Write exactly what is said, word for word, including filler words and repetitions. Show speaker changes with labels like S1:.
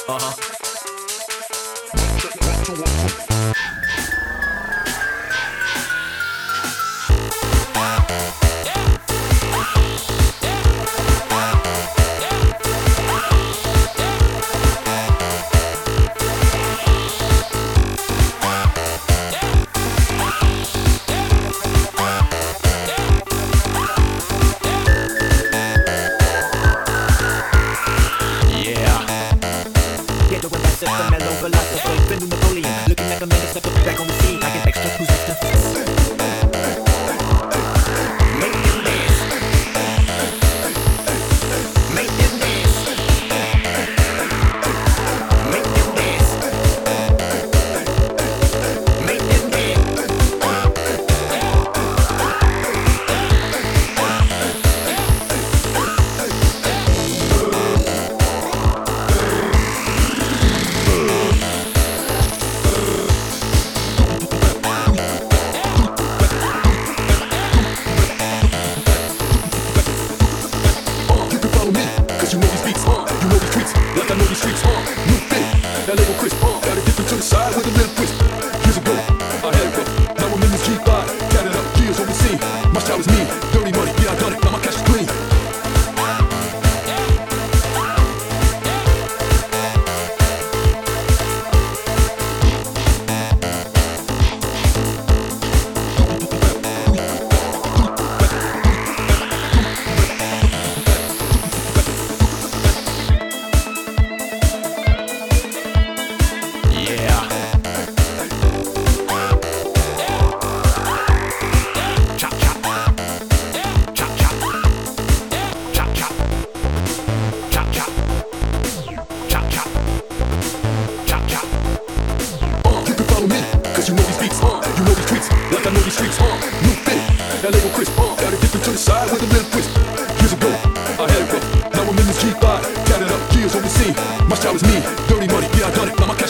S1: Uh-huh.
S2: The mellow philosopher, the new Napoleon, looking like a man step back on the scene like an extra cruise after. Make them dance. Make them dance. Make them dance. Make them dance.
S3: You know these beats, uh, you know these tweets, like I know these streets, uh, new fit, that label crisp, uh, got it different to the side with a little twist. Years ago, I had it rough, now I'm in this G five, tatted up, years overseen. My style is mean, dirty money, yeah I done it, now my cash is clean. You know these beats, uh, you know these tweets, like I know these streets, uh, new fit, that label crisp, uh, got it different to the side with a little twist. Years ago, I had it rough, now I'm in this G five, tatted up, years overseen. My style is mean, dirty money, yeah I done it, now my